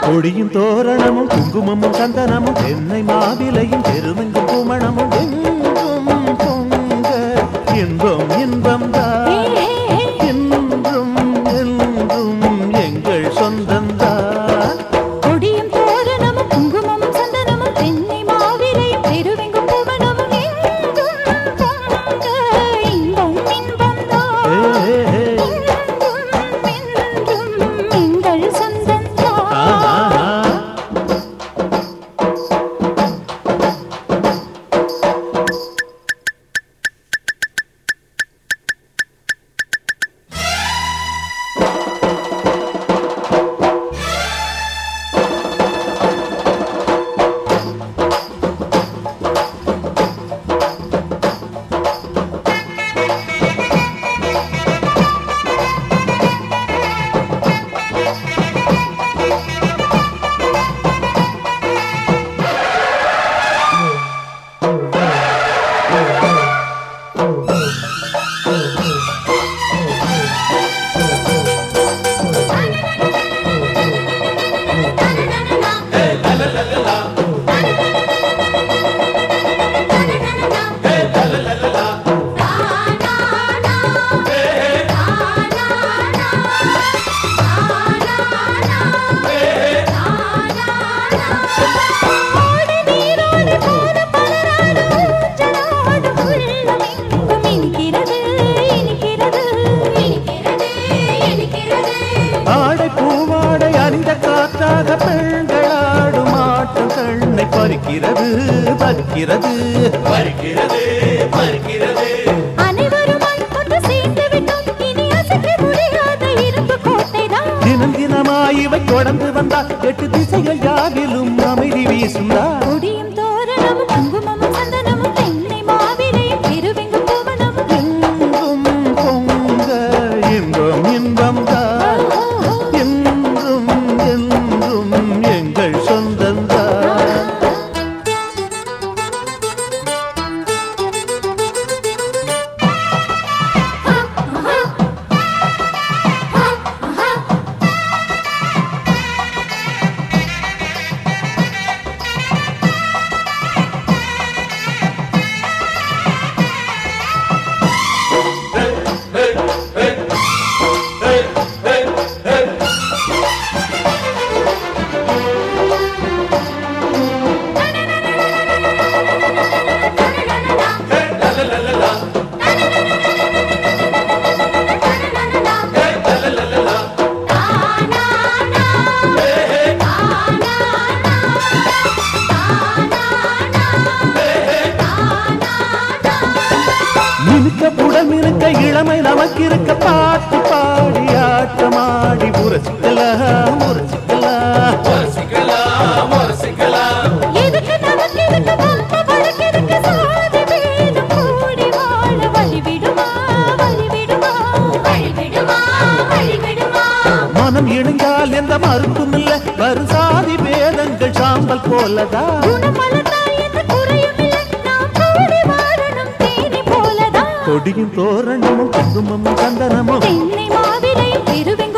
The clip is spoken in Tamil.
கொடியும் தோரணமும் குங்குமமும் சந்தனமும் தென்னை மாவிலையும் பெருமெங்கும் குமணமும் எங்கும் பொங்க இன்பம் இன்பம் தான் என்றும் என்றும் எங்கள் சொந்தந்தான். கொடியும் தோரணமும் குங்குமமும் சந்தனமும் தென்னை மாவிலையும் பெருமெங்கும் குமணமும் எங்கும் பொங்க இன்பம் இன்பம் தான் என்றும் என்றும் எங்கள் சொந்தந்தான். ஆடை பூவாடை அணிந்த காற்றாக பெண்களாடும் ஆட்டம் கண்ணை பறிக்கிறது பறிக்கிறது பறிக்கிறது பறிக்கிறது. அனைவரும் ஒன்று சேர்ந்து விட்டோம், இனி அசைக்க முடியாத இரும்பு கோட்டைதான். தினம் தினமாய் இவை தொடர்ந்து வந்தால் 8 திசைகள் யாவிலும் அமைதி வீசுந்தா. கொடியும் தோரணமும் குங்குமமும் சந்தனமும் தென்னை மாவிலையும் பெருவெங்கும் குமணமும் எங்கும் பொங்க இன்பம் இன்பம் தான் என்றும் என்றும் எங்கள் சொந்தந்தான். மினுக்க புடம் இருக்க இளமை நமக்கு இருக்க பாட்டு பாடி ஆட்டமாடி முரசிக்கலாம் முரசிக்கலாம் முரசிக்கலாம் முரசிக்கலாம். எதுக்கு நமக்கு இதுக்கு வம்பு வழக்கிற்கு சாதி பேதம் கூடி வாழ வழிவிடுமா வழிவிடுமா வழிவிடுமா வழிவிடுமா. மனம் இணைந்தால் எந்த மறுப்பும் இல்ல வரும் சாதி பேதங்கள் சாம்பல் போலதான். குணம் வளர்ந்தால் எந்த குறையும் இல்லை, நாம் கூடி வாழணும் தேனி போலதான். கொடியும் தோரணமும் குங்குமமும் சந்தனமும் தென்னை மாவிலையும் பெருவெங்கும்